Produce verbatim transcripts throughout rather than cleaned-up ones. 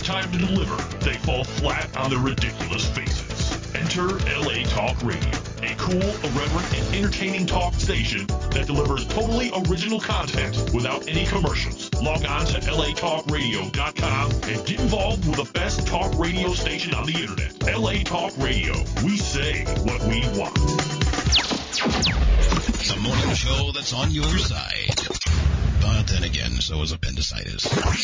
time to deliver, they fall flat on their ridiculous faces. Enter L A Talk Radio, a cool, irreverent, and entertaining talk station that delivers totally original content without any commercials. Log on to L A talk radio dot com and get involved with the best talk radio station on the internet. L A Talk Radio. We say what we want. The morning show that's on your side. But then again, so is appendicitis.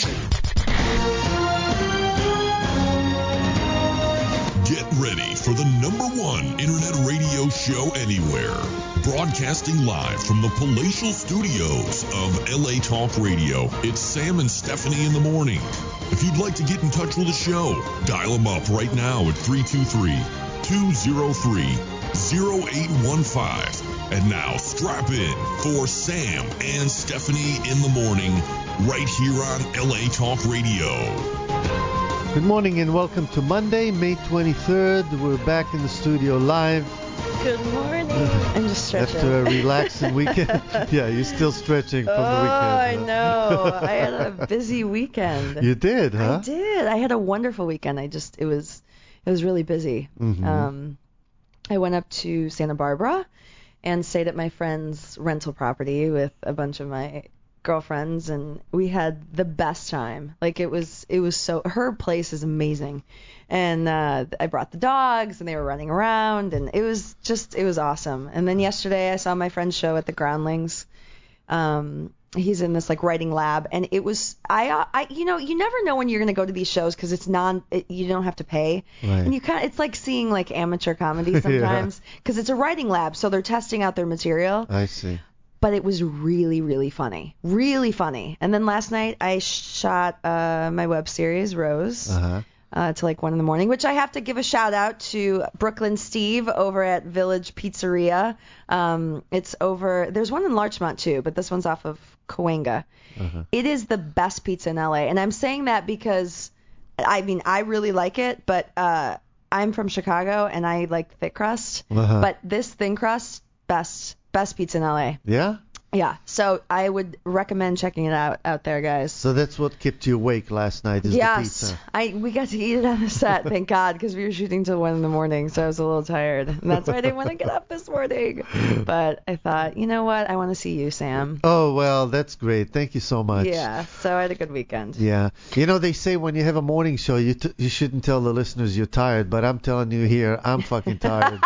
Get ready for the number one internet radio show anywhere. Broadcasting live from the palatial studios of L A Talk Radio. It's Sam and Stephanie in the morning. If you'd like to get in touch with the show, dial them up right now at three two three, two oh three, oh eight one five. And now strap in for Sam and Stephanie in the morning right here on L A Talk Radio. Good morning and welcome to Monday, May twenty-third. We're back in the studio live. Good morning. I'm just stretching. After a relaxing weekend. Yeah, you're still stretching from oh, the weekend. Oh, I know. I had a busy weekend. You did, huh? I did. I had a wonderful weekend. I just, it was, it was really busy. Mm-hmm. Um, I went up to Santa Barbara and stayed at my friend's rental property with a bunch of my girlfriends, and we had the best time. Like it was, it was so. Her place is amazing, and uh, I brought the dogs, and they were running around, and it was just, it was awesome. And then yesterday, I saw my friend's show at the Groundlings. Um, he's in this like writing lab, and it was, I, I, you know, you never know when you're gonna go to these shows because it's non, it, you don't have to pay, right. And you kind of, it's like seeing like amateur comedy sometimes because yeah. It's a writing lab, so they're testing out their material. I see. But it was really, really funny. Really funny. And then last night I shot uh, my web series, Rose, uh-huh. uh, to like one in the morning, which I have to give a shout out to Brooklyn Steve over at Village Pizzeria. Um, it's over, there's one in Larchmont too, but this one's off of Cahuenga. Uh-huh. It is the best pizza in L A. And I'm saying that because, I mean, I really like it, but uh, I'm from Chicago and I like thick crust. Uh-huh. But this thin crust, best. Best pizza in L A. Yeah? Yeah. So I would recommend checking it out out there, guys. So that's what kept you awake last night is yes, the pizza. I we got to eat it on the set, thank God, because we were shooting till one in the morning, so I was a little tired. And that's why I didn't want to get up this morning. But I thought, you know what? I want to see you, Sam. Oh, well, that's great. Thank you so much. Yeah. So I had a good weekend. Yeah. You know, they say when you have a morning show, you t- you shouldn't tell the listeners you're tired, but I'm telling you here, I'm fucking tired.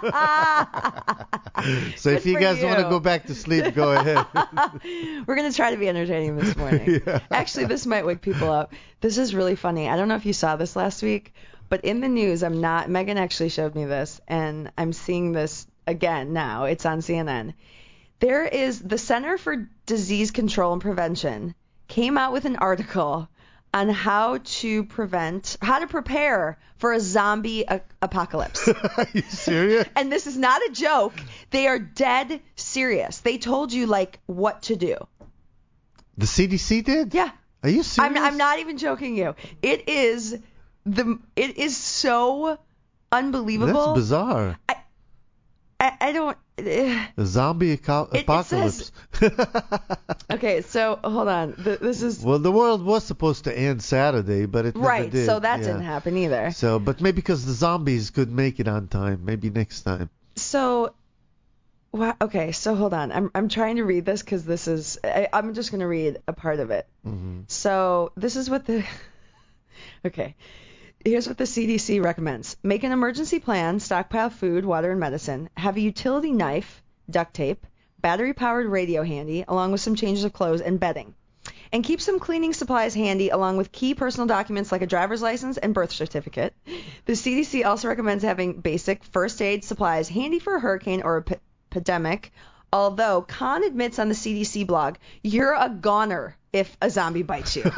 So Good if you for guys you. want to go back to sleep, go ahead. We're going to try to be entertaining this morning. Yeah. Actually, this might wake people up. This is really funny. I don't know if you saw this last week, but in the news, I'm not, Megan actually showed me this, and I'm seeing this again now. It's on C N N. There is the Center for Disease Control and Prevention came out with an article on how to prevent, how to prepare for a zombie a- apocalypse. Are you serious? And this is not a joke. They are dead serious. They told you, like, what to do. The C D C did? Yeah. Are you serious? I'm, I'm not even joking you. It is the, it is so unbelievable. That's bizarre. I, I, I don't. Uh, A zombie aco- it, apocalypse. it says, okay, so hold on. Th- this is well, the world was supposed to end Saturday, but it right. never did. So that yeah. didn't happen either. So, but maybe because the zombies couldn't make it on time. Maybe next time. So, wow, okay. So hold on. I'm I'm trying to read this because this is. I, I'm just going to read a part of it. Mm-hmm. So this is what the. Okay. Here's what the C D C recommends. Make an emergency plan, stockpile food, water, and medicine. Have a utility knife, duct tape, battery-powered radio handy, along with some changes of clothes and bedding. And keep some cleaning supplies handy, along with key personal documents like a driver's license and birth certificate. The C D C also recommends having basic first aid supplies handy for a hurricane or a p- pandemic, although Khan admits on the C D C blog, you're a goner if a zombie bites you.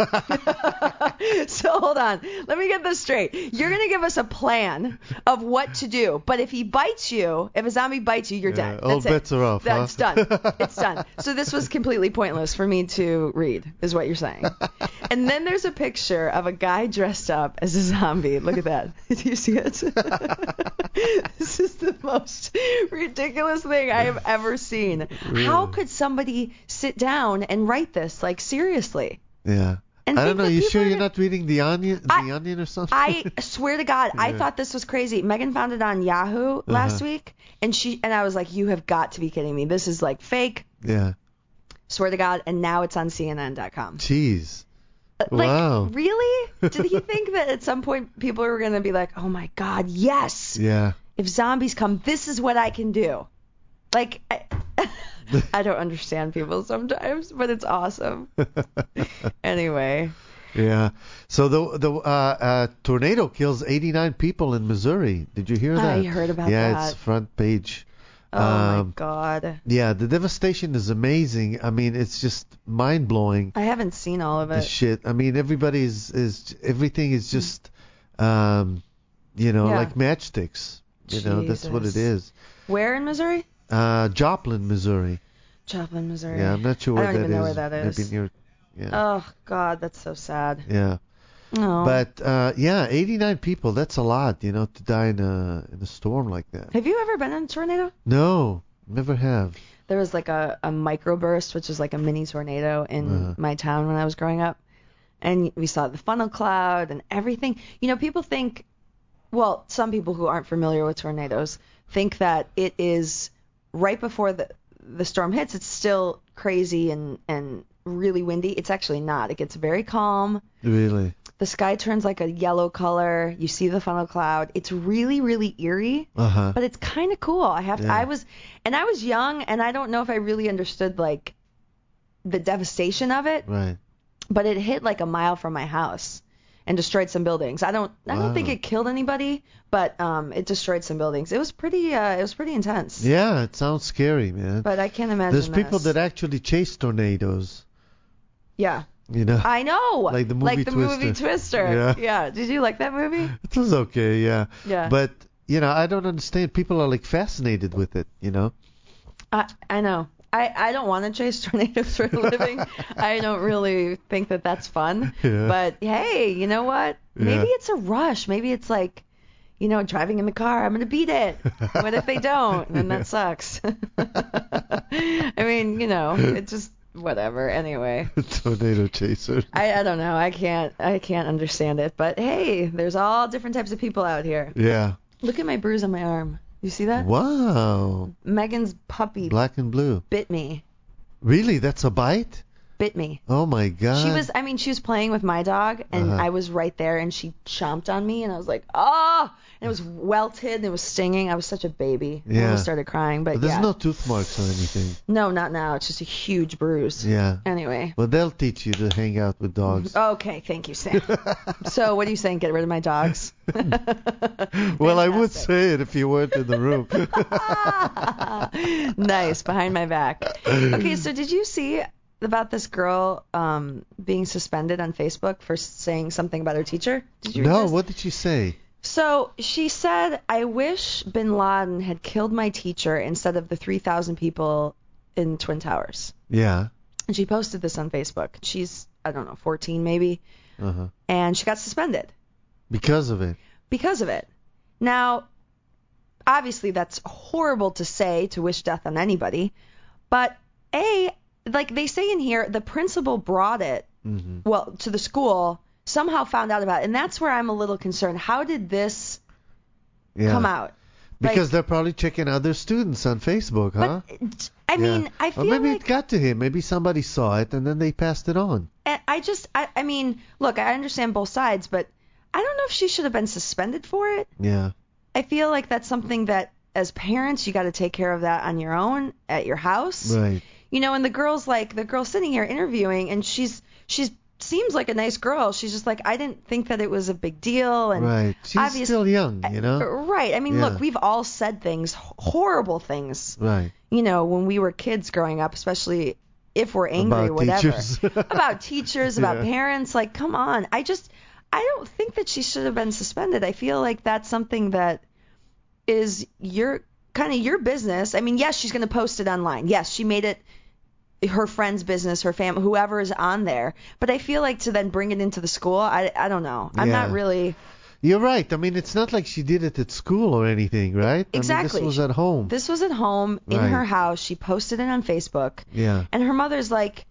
So hold on. Let me get this straight. You're going to give us a plan of what to do. But if he bites you, if a zombie bites you, you're Yeah, dead. all That's bets it. are off, That's huh? done. It's done. So this was completely pointless for me to read, is what you're saying. And then there's a picture of a guy dressed up as a zombie. Look at that. Do you see it? This is the most ridiculous thing I have ever seen. Really? How could somebody sit down and write this? Like, seriously. Yeah. And I think don't know. that You people sure are you're gonna- not reading the Onion, the I- Onion or something? I swear to God, I Yeah. thought this was crazy. Megan found it on Yahoo last Uh-huh. week, and she and I was like, "You have got to be kidding me! This is like fake." Yeah. Swear to God, and now it's on C N N dot com. Jeez. Like, Wow. really? Did he think that at some point people were going to be like, "Oh my God, yes! Yeah. If zombies come, this is what I can do." Like, I, I don't understand people sometimes, but it's awesome. Anyway. Yeah. So the the uh, uh, tornado kills eighty-nine people in Missouri. Did you hear that? I heard about yeah, that. it's front page. Oh my Um, God. Yeah, the devastation is amazing. I mean, it's just mind blowing. I haven't seen all of The it. shit. I mean, everybody's is everything is just, um, you know, Yeah. like matchsticks. You know, that's what it Jesus. is. Where in Missouri? Uh, Joplin, Missouri. Joplin, Missouri. Yeah, I'm not sure I where don't that even know is. where that is. Maybe near. Yeah. Oh God, that's so sad. Yeah. Oh. But uh, yeah, eighty-nine people. That's a lot, you know, to die in a in a storm like that. Have you ever been in a tornado? No, never have. There was like a, a microburst, which is like a mini tornado in Uh-huh. my town when I was growing up. And we saw the funnel cloud and everything. You know, people think, well, some people who aren't familiar with tornadoes think that it is right before the the storm hits, it's still crazy and, and really windy. It's actually not. It gets very calm. Really? The sky turns like a yellow color. You see the funnel cloud. It's really, really eerie. Uh huh. But it's kind of cool. I have to, Yeah. I was and I was young and I don't know if I really understood like the devastation of it, Right. but it hit like a mile from my house and destroyed some buildings. I don't I don't think Wow. it killed anybody, but um it destroyed some buildings. It was pretty uh it was pretty intense. Yeah, it sounds scary, man. But I can't imagine There's people this. that actually chase tornadoes. Yeah. You know. I know. Like the movie like the movie Twister. Twister. Yeah. Did you like that movie? It was okay, yeah. Yeah. But you know, I don't understand. People are like fascinated with it. You know. I I know. I, I don't want to chase tornadoes for a living. I don't really think that that's fun. Yeah. But hey, you know what? Maybe Yeah. it's a rush. Maybe it's like, you know, driving in the car. I'm gonna beat it. What if they don't? And that sucks. I mean, you know, it just whatever. Anyway, Tornado chaser. I I don't know. I can't I can't understand it. But hey, there's all different types of people out here. Yeah. Look at my bruise on my arm. You see that? Wow. Megan's puppy Black and blue. bit me. Really? That's a bite? Bit me. Oh my god. She was, I mean, she was playing with my dog, and Uh-huh. I was right there, and she chomped on me, and I was like, oh, and it was welted, and it was stinging. I was such a baby. I Yeah. almost started crying, but But there's yeah. no tooth marks or anything. No, not now. It's just a huge bruise. Yeah. Anyway. Well, they'll teach you to hang out with dogs. Okay, thank you, Sam. So what are you saying? Get rid of my dogs? Well, I would Fantastic. say it if you weren't in the room. Nice, behind my back. Okay, so did you see about this girl um, being suspended on Facebook for saying something about her teacher? Did you read No, this? what did you say? So she said, I wish bin Laden had killed my teacher instead of the three thousand people in Twin Towers. Yeah. And she posted this on Facebook. She's, I don't know, fourteen maybe. Uh-huh. And she got suspended Because of it. because of it. Now, obviously that's horrible to say, to wish death on anybody. But, A, like they say in here, the principal brought it, hmm well, to the school, somehow found out about it. And that's where I'm a little concerned. How did this Yeah. come out? Because Like- they're probably checking other students on Facebook, huh? But, I mean, Yeah. I Or feel maybe like it got to him. Maybe somebody saw it and then they passed it on. I I just, I, I mean, look, I understand both sides, but I don't know if she should have been suspended for it. Yeah. I feel like that's something that, as parents, you got to take care of that on your own at your house. Right. You know, and the girl's like, the girl sitting here interviewing, and she's, she's seems like a nice girl. She's just like, I didn't think that it was a big deal, and Right. She's obvious- still young, you know? right. I mean, Yeah. look, we've all said things, horrible things, Right. you know, when we were kids growing up, especially if we're angry, About whatever. teachers. About teachers, about Yeah. parents. Like, come on. I just, I don't think that she should have been suspended. I feel like that's something that is your kind of your business. I mean, yes, she's going to post it online. Yes, she made it her friend's business, her family, whoever is on there. But I feel like to then bring it into the school, I, I don't know. I'm Yeah. not really. You're right. I mean, it's not like she did it at school or anything, right? Exactly. I mean, this was at home. This was at home in Right. her house. She posted it on Facebook. Yeah. And her mother's like,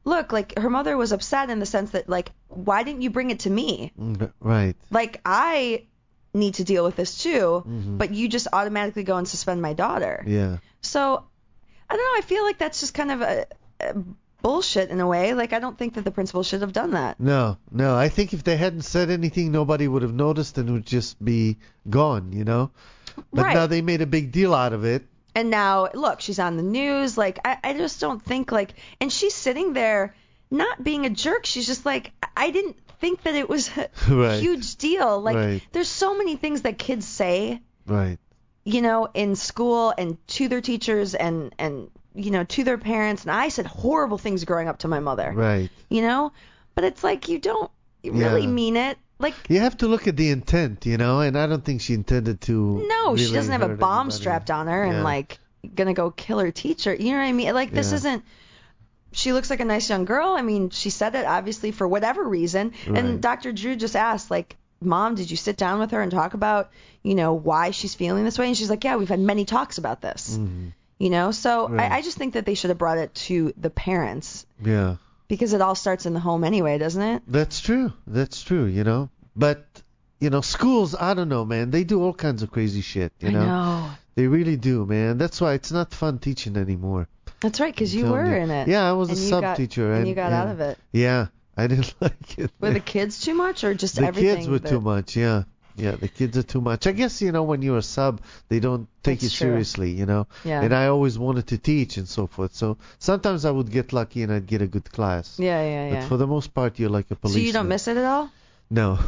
look, like her mother was upset in the sense that like, why didn't you bring it to me? Mm, right. Like I need to deal with this too, Mm-hmm. but you just automatically go and suspend my daughter. Yeah. So I don't know. I feel like that's just kind of a, a bullshit in a way. Like I don't think that the principal should have done that. No, no. I think if they hadn't said anything, nobody would have noticed and would just be gone, you know. But Right. now they made a big deal out of it. And now, look, she's on the news. Like, I, I just don't think, like, and she's sitting there not being a jerk. She's just like, I didn't think that it was a Right. huge deal. Like, Right. there's so many things that kids say, Right. you know, in school and to their teachers and, and, you know, to their parents. And I said horrible things growing up to my mother, Right. you know, but it's like, you don't really Yeah. mean it. Like, You have to look at the intent, you know, and I don't think she intended to. no, she really doesn't have a hurt bomb anybody. strapped on her Yeah. and like gonna go kill her teacher. You know what I mean? Like this Yeah. isn't. She looks like a nice young girl. I mean, she said it obviously for whatever reason. Right. And Doctor Drew just asked, like, Mom, did you sit down with her and talk about, you know, why she's feeling this way? And she's like, yeah, we've had many talks about this. Mhm. You know, so Right. I, I just think that they should have brought it to the parents Yeah. because it all starts in the home anyway, doesn't it? That's true. That's true, you know. But, you know, schools, I don't know, man. They do all kinds of crazy shit, you I know. know. They really do, man. That's why it's not fun teaching anymore. That's right, because I'm you telling were you. in it. Yeah, I was and a you sub got- teacher. And you got yeah. out of it. Yeah, I didn't like it. Were the kids too much or just the everything? kids were that- too much, yeah. Yeah, the kids are too much. I guess, you know, when you're a sub, they don't take That's it true. seriously, you know. Yeah. And I always wanted to teach and so forth. So sometimes I would get lucky and I'd get a good class. Yeah, yeah, yeah. But for the most part, you're like a So policeman. you don't miss it at all? No.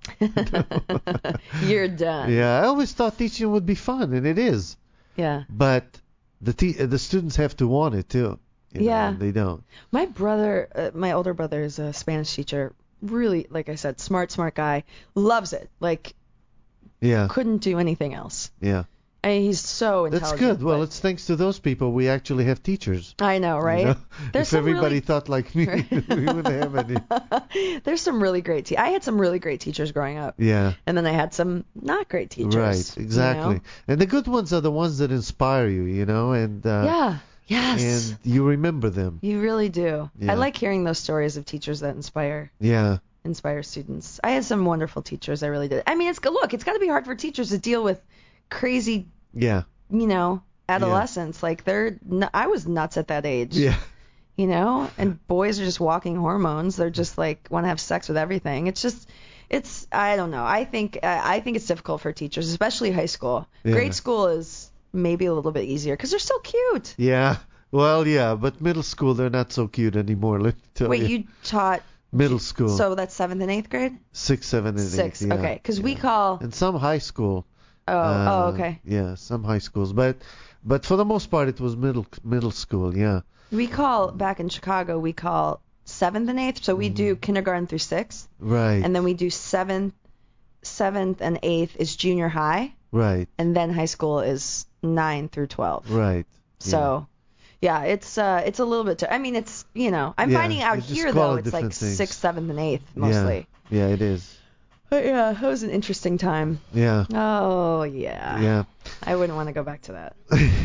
You're done. Yeah, I always thought teaching would be fun, and it is. Yeah. But the te- the students have to want it too. You know, Yeah. and they don't. My brother, uh, my older brother is a Spanish teacher. Really, like I said, smart, smart guy. Loves it. Like, Yeah. couldn't do anything else. Yeah. I mean, he's so That's intelligent. good. Well, but- it's thanks to those people we actually have teachers. I know, right? You know? There's If some everybody really- thought like me, we wouldn't have any. There's some really great te- I had some really great teachers growing up. Yeah. And then I had some not great teachers. Right. you Exactly. know? And the good ones are the ones that inspire you, you know, and uh, Yeah. Yes. and you remember them. You really do. Yeah. I like hearing those stories of teachers that inspire Yeah. inspire students. I had some wonderful teachers. I really did. I mean, it's look, it's got to be hard for teachers to deal with crazy, Yeah. you know, adolescents. Like they're, n- I was nuts at that age. Yeah. You know, and boys are just walking hormones. They're just like want to have sex with everything. It's just, it's, I don't know. I think, uh, I think it's difficult for teachers, especially high school. Yeah. Grade school is maybe a little bit easier because they're so cute. Yeah. Well, yeah, but middle school they're not so cute anymore. Let me tell Wait, you. you taught, Middle school. so that's seventh and eighth grade? Six, seven, and Six. eight. Yeah. Okay, because we Yeah. call. And some high school. Oh, Uh, oh, okay. Yeah, some high schools, but but for the most part it was middle middle school. Yeah. We call back in Chicago. We call seventh and eighth. So we Mm-hmm. do kindergarten through sixth, Right. and then we do seventh, seventh and eighth is junior high, right. and then high school is nine through twelve. Right. So, yeah, it's uh, it's a little bit. T- I mean, it's you know, I'm Yeah, finding out they just here call though, it it's like different things. sixth, seventh, and eighth Yeah. mostly. Yeah, it is. But yeah, it was an interesting time. Yeah. Oh yeah. Yeah. I wouldn't want to go back to that.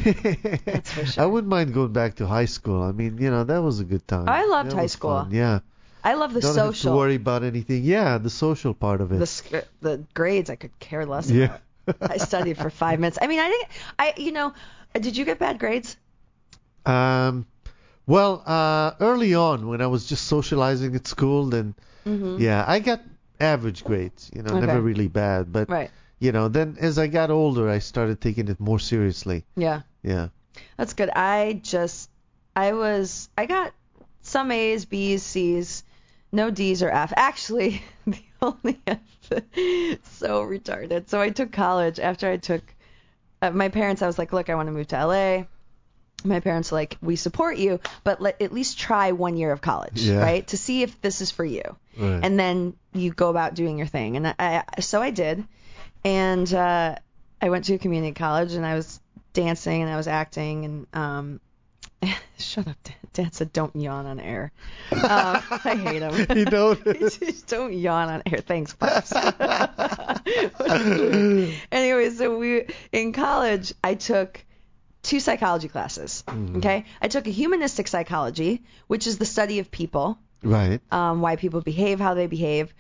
That's for sure. I wouldn't mind going back to high school. I mean, you know, that was a good time. I loved That high was school. fun. Yeah. I love the Don't have to social. worry about anything. Yeah, the social part of it. The sc- the grades I could care less yeah. about. I studied for five minutes. I mean, I didn't. I you know, did you get bad grades? Um, well, uh, early on when I was just socializing at school, then Mm-hmm. yeah, I got average grades. You know, Okay. never really bad. But Right. you know, then as I got older, I started taking it more seriously. Yeah. Yeah. That's good. I just, I was, I got some A's, B's, C's, no D's or F. Actually, the only F, so retarded. So I took college after I took, uh, my parents, I was like, look, I want to move to L A. My parents were like, we support you, but let, at least try one year of college, Yeah. right? To see if this is for you. Right. And then you go about doing your thing. And I, I so I did. And uh, I went to a community college and I was dancing and I was acting and um shut up, Dan. Dan said don't yawn on air. Um, I hate him. He noticed. Just don't yawn on air. Thanks, Pops. Anyway, so we in college I took two psychology classes. Mhm. Okay, I took a humanistic psychology, which is the study of people, Right. um, why people behave, how they behave.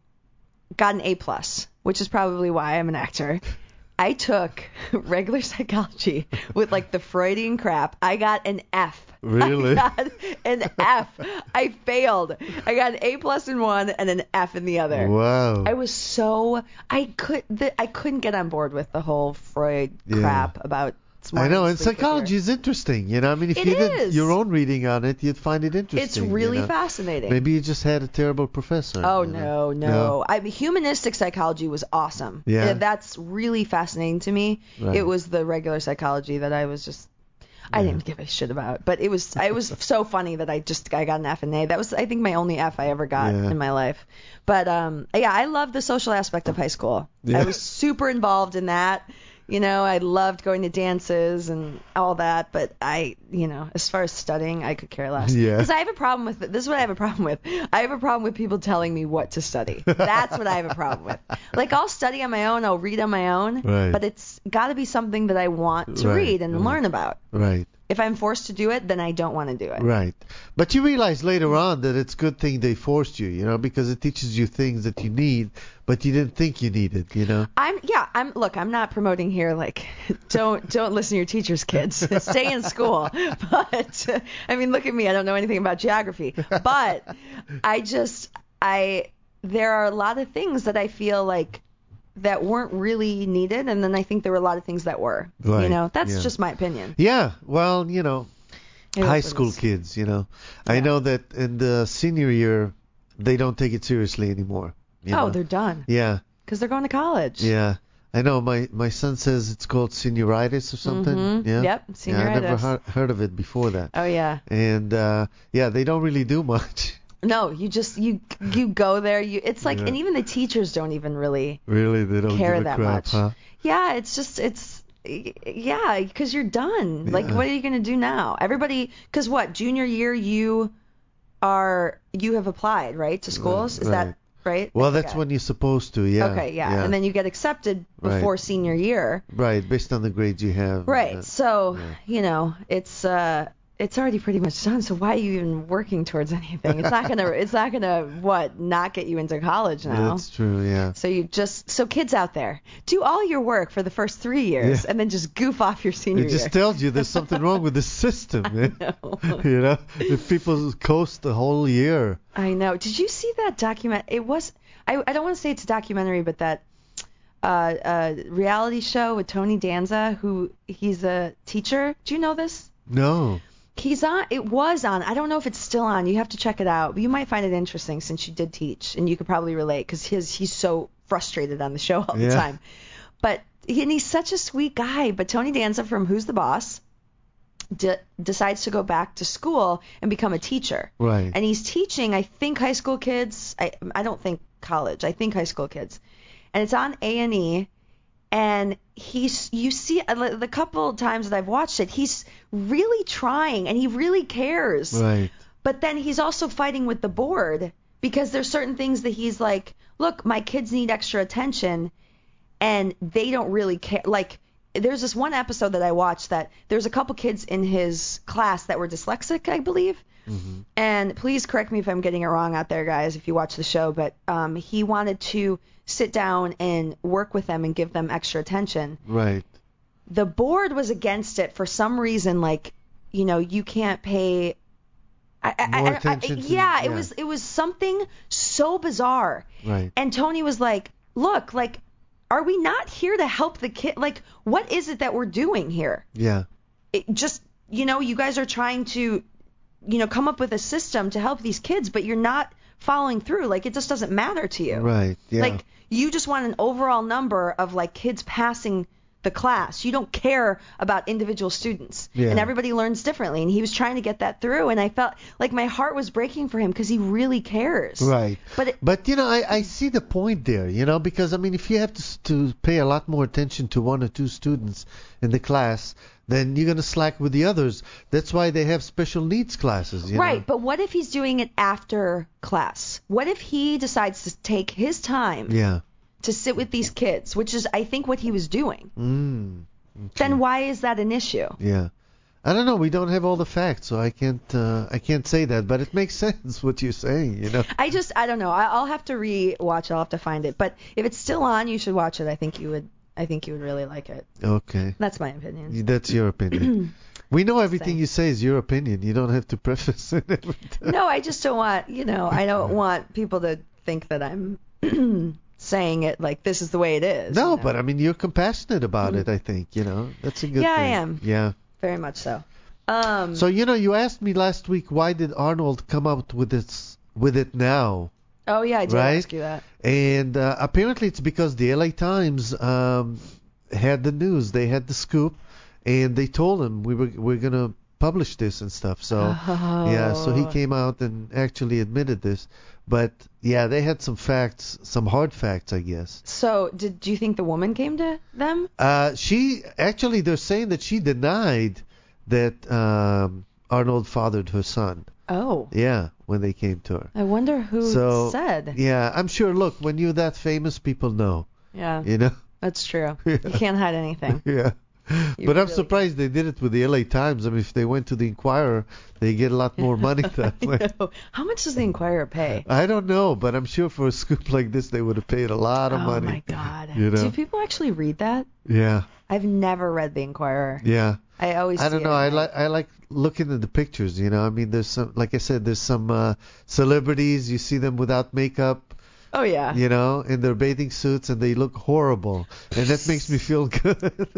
Got an A plus, which is probably why I'm an actor. I took regular psychology with like the Freudian crap. I got an F. Really? I got an F. I failed. I got an A plus in one and an F in the other. Wow. I was so I could the, I couldn't get on board with the whole Freud Yeah. crap about. I know, and sleep psychology quicker. is interesting. You know, I mean, if It you did is. your own reading on it, you'd find it interesting. It's really you know? fascinating. Maybe you just had a terrible professor. Oh you know? no, no! I mean, humanistic psychology was awesome. Yeah. Uh, that's really fascinating to me. Right. It was the regular psychology that I was just, I Yeah. didn't give a shit about. But it was, it was so funny that I just, I got an F and A. That was, I think, my only F I ever got Yeah. in my life. But um, yeah, I loved the social aspect of high school. Yeah. I was super involved in that. You know, I loved going to dances and all that, but I, you know, as far as studying, I could care less. Yeah. Because I have a problem with, this is what I have a problem with. I have a problem with people telling me what to study. That's what I have a problem with. Like, I'll study on my own, I'll read on my own, Right. but it's got to be something that I want to Right, read and right. learn about. Right. If I'm forced to do it, then I don't want to do it. Right. But you realize later on that it's a good thing they forced you, you know, because it teaches you things that you need, but you didn't think you needed, you know. I'm yeah, I'm look, I'm not promoting here like don't don't listen to your teachers, kids. Stay in school. But I mean, look at me, I don't know anything about geography. But I just I there are a lot of things that I feel like that weren't really needed, and then I think there were a lot of things that were. Right, You know, that's yeah. just my opinion. Yeah, well, you know, It is high what it school is. kids, you know. I Yeah. know that in the senior year, they don't take it seriously anymore. You Oh, know? they're done Yeah, because they're going to college. yeah. I know my, my son says it's called senioritis or something. Mhm. Yeah. Yep, Yeah, I never senioritis. heard, heard of it before that. Oh yeah. And uh, yeah, they don't really do much. No, you just you you go there. You it's like, Yeah. and even the teachers don't even really Really, they don't care give a that crap, much. huh? Yeah, it's just it's yeah, because you're done. Like, Yeah. what are you gonna do now? Everybody, because what junior year you are you have applied right to schools? Is Right. that right? Well, that's Okay. when you're supposed to, yeah. Okay, yeah. and then you get accepted Right. before senior year. Right, based on the grades you have. Right. Uh, So, yeah. you know, it's uh it's already pretty much done. So why are you even working towards anything? It's not gonna it's not gonna what not get you into college now. That's true, yeah. So you just so kids out there, do all your work for the first three years Yeah. and then just goof off your senior It just year. tells you there's something wrong with the system, man. know. You know, if people coast the whole year. I know. Did you see that document? It was I I don't want to say it's a documentary, but that uh, uh reality show with Tony Danza, who he's a teacher. Do you know this? No. He's on. It was on. I don't know if it's still on. You have to check it out. But you might find it interesting since you did teach, and you could probably relate because his he's so frustrated on the show all the Yeah. time. But he, and he's such a sweet guy. But Tony Danza from Who's the Boss de- decides to go back to school and become a teacher. Right. And he's teaching, I think, high school kids. I I don't think college. I think high school kids. And it's on A and E. And he's, you see, uh, the couple times that I've watched it, he's really trying and he really cares. Right. But then he's also fighting with the board because there's certain things that he's like, look, my kids need extra attention and they don't really care. Like, there's this one episode that I watched that there's a couple kids in his class that were dyslexic, I believe. Mm-hmm. And please correct me if I'm getting it wrong out there, guys, if you watch the show. But um, he wanted to sit down and work with them and give them extra attention. Right. The board was against it for some reason. Like, you know, you can't pay. I, I, More I, I, attention to- yeah, it yeah. was it was something so bizarre. Right. And Tony was like, look, like, are we not here to help the kid? Like, what is it that we're doing here? Yeah. It just, you know, you guys are trying to, you know, come up with a system to help these kids, but you're not following through. Like, it just doesn't matter to you. Right. Yeah. Like, you just want an overall number of, like, kids passing the class. You don't care about individual students. Yeah. And everybody learns differently. And he was trying to get that through. And I felt like my heart was breaking for him because he really cares. Right. But it, But, you know, I, I see the point there, you know, because, I mean, if you have to, s- to pay a lot more attention to one or two students in the class, then you're going to slack with the others. That's why they have special needs classes, you right. know. But what if he's doing it after class? What if he decides to take his time Yeah. to sit with these kids, which is, I think, what he was doing. Mm. then why is that an issue? Yeah. I don't know. We don't have all the facts, so I can't. Uh, I can't say that. But it makes sense what you're saying. You know. I just, I don't know. I, I'll have to re-watch it. I'll have to find it. But if it's still on, you should watch it. I think you would. I think you would really like it. Okay. That's my opinion. That's your opinion. We know everything Same. you say is your opinion. You don't have to preface it every time. No, I just don't want. You know, I don't want people to think that I'm saying it like this is the way it is. No, you know? but I mean, you're compassionate about Mhm. it. I think you know that's a good Yeah, I thing. am. Yeah. Very much so. Um, So you know, you asked me last week why did Arnold come out with this with it now, oh yeah, I did right? ask you that. and uh, apparently it's because the L A Times um, had the news, they had the scoop, and they told him we were we're gonna publish this and stuff. So Oh. yeah, so he came out and actually admitted this. But yeah, they had some facts, some hard facts, I guess. So, did do you think the woman came to them? Uh, she actually, they're saying that she denied that um, Arnold fathered her son. Oh, Yeah, when they came to her. I wonder who So said. yeah, I'm sure. Look, when you're that famous, people know. Yeah, You know. that's true. Yeah. You can't hide anything. Yeah. You But I'm really surprised they did it with the L A Times. I mean, if they went to the Inquirer, they get a lot more money that way. I know. How much does the Inquirer pay? I don't know, but I'm sure for a scoop like this, they would have paid a lot of Oh money. my God. You know? Do people actually read that? Yeah, I've never read the Inquirer. yeah. I always. I don't see know. it I at like night. I like looking at the pictures. You know, I mean, there's some, like I said, there's some uh, celebrities. You see them without makeup. Oh yeah. You know, in their bathing suits, and they look horrible, and that makes me feel good.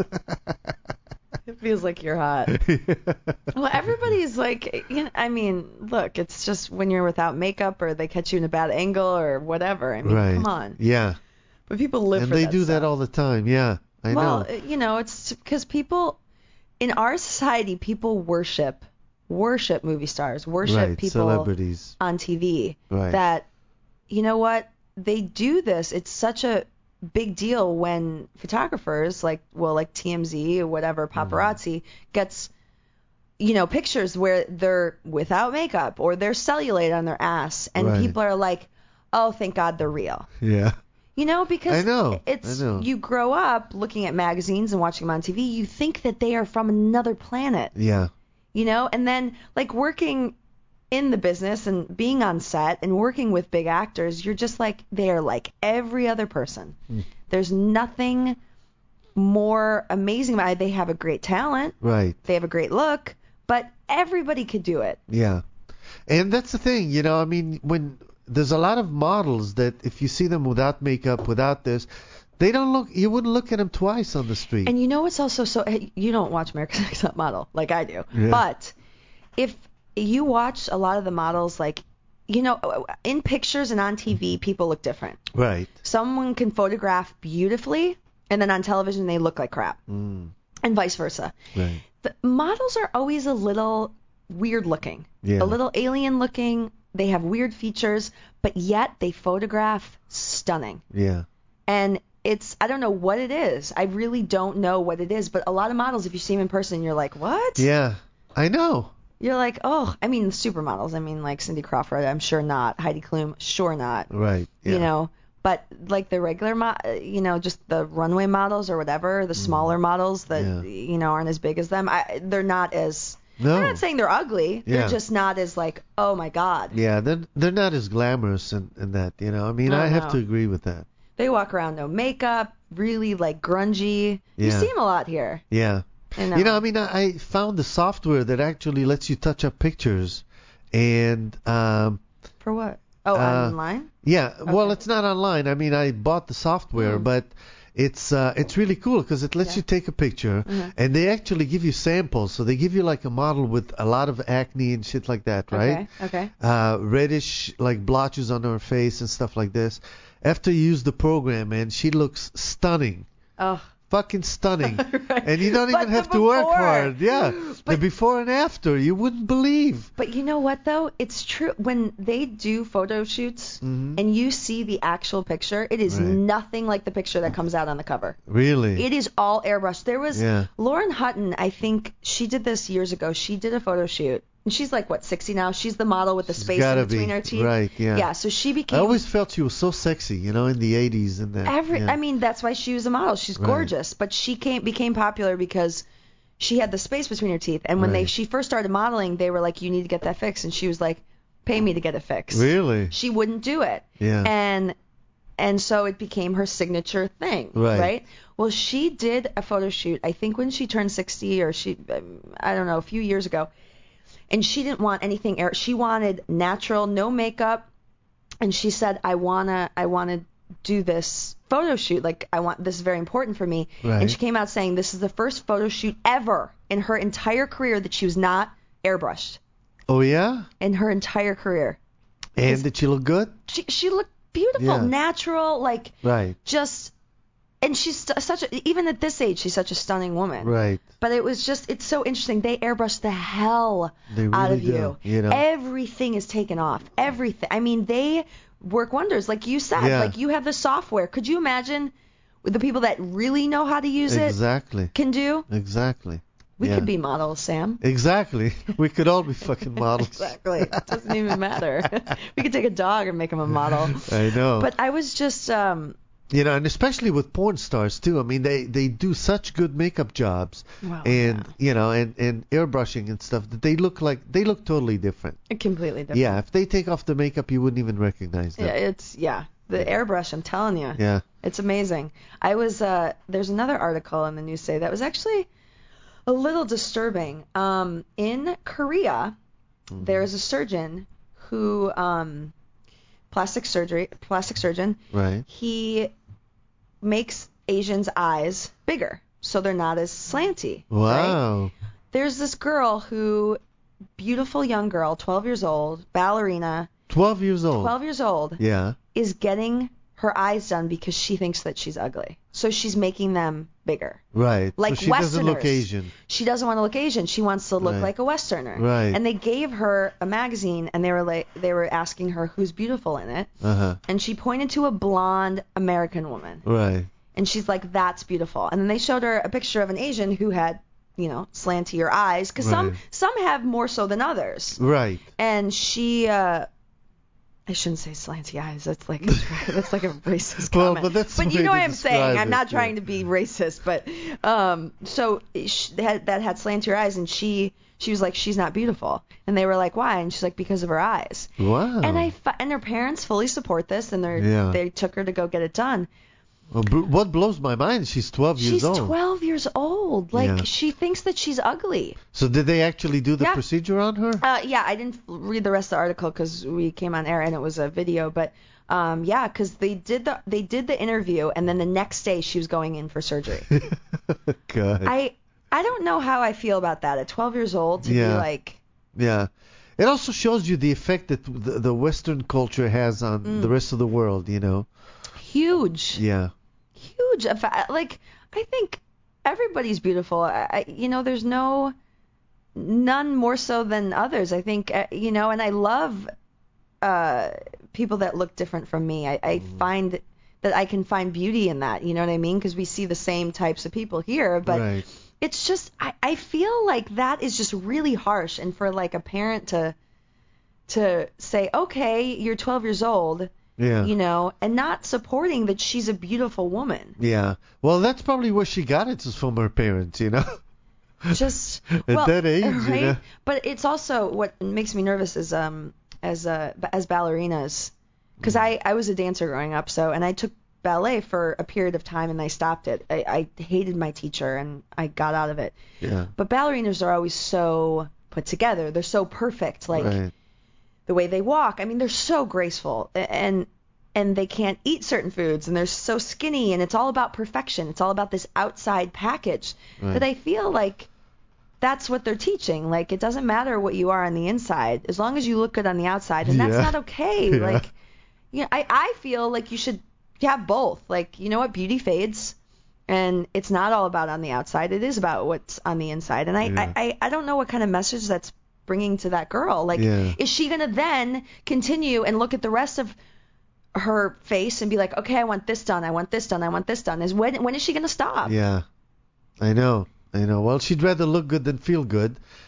It feels like you're hot. Well, everybody's like, you know, I mean, look, it's just when you're without makeup or they catch you in a bad angle or whatever. I mean, Right. come on. Yeah, But people live and for they that do that stuff. all the time. Yeah, I well, know. you know, it's because people in our society, people worship worship movie stars, worship Right, people celebrities. on T V. Right. That, you know what, they do this. It's such a big deal when photographers like, well, like T M Z or whatever, paparazzi gets, you know, pictures where they're without makeup or they're cellulite on their ass, and Right. people are like, oh, thank God they're real. Yeah. You know, because I know, it's I know. you grow up looking at magazines and watching them on T V, you think that they are from another planet, Yeah. you know, and then like working in the business and being on set and working with big actors, you're just like they're like every other person. Hmm. There's nothing more amazing about it. They have a great talent, Right. they have a great look, but everybody could do it. Yeah. And that's the thing, you know, I mean, when there's a lot of models that if you see them without makeup, without this, they don't look, you wouldn't look at them twice on the street. And you know what's also so you don't watch America's Next Top Model like I do, Yeah. but if you watch a lot of the models, like, you know, in pictures and on T V, people look different. Right. Someone can photograph beautifully, and then on television they look like crap, Mm. and vice versa. Right. The models are always a little weird looking, Yeah. a little alien looking. They have weird features, but yet they photograph stunning. Yeah. And it's, I don't know what it is. I really don't know what it is. But a lot of models, if you see them in person, you're like, what? Yeah. I know. You're like, oh, I mean, supermodels. I mean, like Cindy Crawford, I'm sure not. Heidi Klum, sure not. Right. Yeah. You know, but like the regular, mo- uh, you know, just the runway models or whatever, the smaller models that, Yeah. you know, aren't as big as them, I, they're not as, No. I'm not saying they're ugly. Yeah. They're just not as like, oh my God. Yeah, they're, they're not as glamorous in, in that, you know. I mean, No, I have no. to agree with that. They walk around no makeup, really like grungy. You Yeah. see them a lot here. Yeah. You know, You know, I mean, I, I found the software that actually lets you touch up pictures. And, um, for what? Oh, uh, online? yeah, well, Okay. it's not online. I mean, I bought the software, Mm. but it's uh, it's really cool because it lets Yeah. you take a picture, Mhm. and they actually give you samples. So they give you like a model with a lot of acne and shit like that, right? Okay. Okay. Uh, reddish like blotches on her face and stuff like this. After you use the program, man, she looks stunning. Oh. Fucking stunning. Right. And you don't But even the have to work before. hard. Yeah. the But- before and after, you wouldn't believe. But you know what though? It's true when they do photo shoots Mhm. and you see the actual picture, it is Right. nothing like the picture that comes out on the cover. Really? It is all airbrushed. There was Yeah. Lauren Hutton, I think she did this years ago. She did a photo shoot. And she's like, what, sixty now? She's the model with the She's space gotta in between be. her teeth. Right, yeah. Yeah, so she became... I always felt she was so sexy, you know, in the eighties and that. Every, yeah. I mean, that's why she was a model. She's Right. gorgeous. But she came became popular because she had the space between her teeth. And when they Right. she first started modeling, they were like, you need to get that fixed. And she was like, pay me to get it fixed. Really? She wouldn't do it. Yeah. And and so it became her signature thing, Right. Well, she did a photo shoot, I think when she turned sixty, or she, um, I don't know, a few years ago. And she didn't want anything air. She wanted natural, no makeup. And she said, I wanna, I wanna do this photo shoot. Like, I want, this is very important for me. Right. And she came out saying this is the first photo shoot ever in her entire career that she was not airbrushed. Oh, yeah? In her entire career. And did she look good? She she looked beautiful, Yeah. natural, like Right. just. And she's st- such a, even at this age, she's such a stunning woman. Right. But it was just, it's so interesting. They airbrush the hell They out really of you. do, you know. Everything is taken off. Everything. I mean, they work wonders. Like you said, Yeah. like you have the software. Could you imagine with the people that really know how to use it Exactly. can do? Exactly. We Yeah. could be models, Sam. Exactly. We could all be fucking models. Exactly. It doesn't even matter. We could take a dog and make him a model. I know. But I was just, um, You know, and especially with porn stars too. I mean, they they do such good makeup jobs, Well, and you know, and and airbrushing and stuff that they look like they look totally different. completely different. Yeah, if they take off the makeup, you wouldn't even recognize them. Yeah, it's, yeah. The airbrush, I'm telling you. Yeah. It's amazing. I was uh there's another article in the news today that was actually a little disturbing. Um in Korea, Mm-hmm. there's a surgeon who um plastic surgery plastic surgeon. Right. He makes Asians' eyes bigger so they're not as slanty. Right? Wow. There's this girl who beautiful young girl, twelve years old, ballerina, Twelve years old. twelve years old. Yeah. Is getting her eyes done because she thinks that she's ugly. So she's making them bigger. Right. Like so she doesn't look Westerners. Asian. She doesn't want to look Asian. She wants to look Right. like a Westerner. Right. And they gave her a magazine and they were like they were asking her who's beautiful in it. Uh huh. And she pointed to a blonde American woman. Right. And she's like, that's beautiful. And then they showed her a picture of an Asian who had, you know, slantier eyes. Because some, Right. some have more so than others. Right. And she, uh, I shouldn't say slanty eyes. That's like that's like a racist Well, comment. but that's the you way know to what I'm saying. describe I'm it, not trying yeah. to be racist, but um, so she, that that had slantier eyes, and she she was like, she's not beautiful, and they were like, why? And she's like, because of her eyes. Wow. And I fi- and her parents fully support this, and they Yeah. they took her to go get it done. Well, br- what blows my mind? She's twelve years She's old. twelve years old. Like Yeah. she thinks that she's ugly. So did they actually do the Yeah. procedure on her? Uh, yeah, I didn't read the rest of the article because we came on air and it was a video, but um, yeah, because they did the they did the interview and then the next day she was going in for surgery. God. I I don't know how I feel about that at twelve years old to Yeah. be like, Yeah. It also shows you the effect that the, the Western culture has on Mm. the rest of the world, you know? huge, Yeah. huge. effa- Like I think everybody's beautiful. I, I- you know, there's no none more so than others. I think uh, you know, and I love uh, people that look different from me. I, I find that I can find beauty in that. You know what I mean? Because we see the same types of people here, but Right. it's just I, I feel like that is just really harsh. And for like a parent to to say, okay, you're twelve years old, Yeah. you know, and not supporting that she's a beautiful woman. Yeah. Well, that's probably where she got it, is from her parents, you know? Just At well, that age, you right? know? But it's also what makes me nervous is um as uh as ballerinas, because I I was a dancer growing up, so and I took ballet for a period of time and I stopped it. I, I hated my teacher and I got out of it. Yeah. But ballerinas are always so put together. They're so perfect, like Right. the way they walk. I mean, they're so graceful and and they can't eat certain foods and they're so skinny and it's all about perfection. It's all about this outside package Right. that I feel like that's what they're teaching. Like it doesn't matter what you are on the inside as long as you look good on the outside, and that's Yeah. not okay. Yeah. Like you know, I I feel like you should have both. Like, you know what, beauty fades. And it's not all about on the outside. It is about what's on the inside. And I, Yeah. I, I, I don't know what kind of message that's bringing to that girl. Like, Yeah. is she going to then continue and look at the rest of her face and be like, okay, I want this done, I want this done, I want this done? Is when when is she going to stop? Yeah. I know. I know. Well, she'd rather look good than feel good.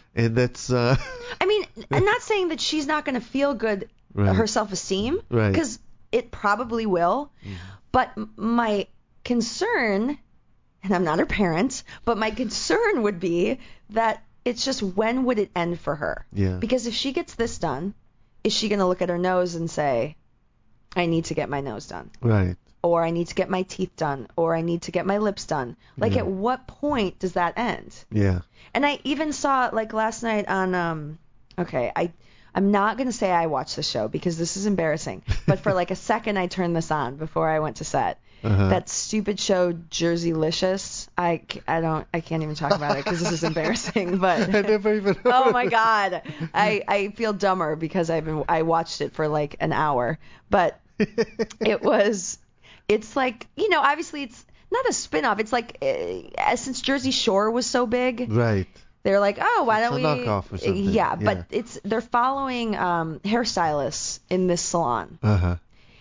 and that's. Uh, I mean, I'm not saying that she's not going to feel good, Right. her self-esteem, Right. because it probably will. Mhm. But m- my concern, and I'm not her parent, but my concern would be that it's just when would it end for her? Yeah. Because if she gets this done, is she going to look at her nose and say, I need to get my nose done? Right. Or I need to get my teeth done, or I need to get my lips done. Like, Yeah. at what point does that end? Yeah. And I even saw, like, last night on, um, okay, I, I'm not going to say I watched the show because this is embarrassing, but for like a second I turned this on before I went to set. Uh-huh. That stupid show, Jerseylicious. I, c- I don't, I can't even talk about it because this is embarrassing, but. I never even heard Oh of my it. God. I, I feel dumber because I've been, I watched it for like an hour, but it was, it's like, you know, obviously it's not a spin-off. It's like, uh, since Jersey Shore was so big, Right. they're like, oh, why It's don't a we? knockoff or something. Yeah, Yeah. but it's they're following um, hairstylists in this salon, Uh-huh.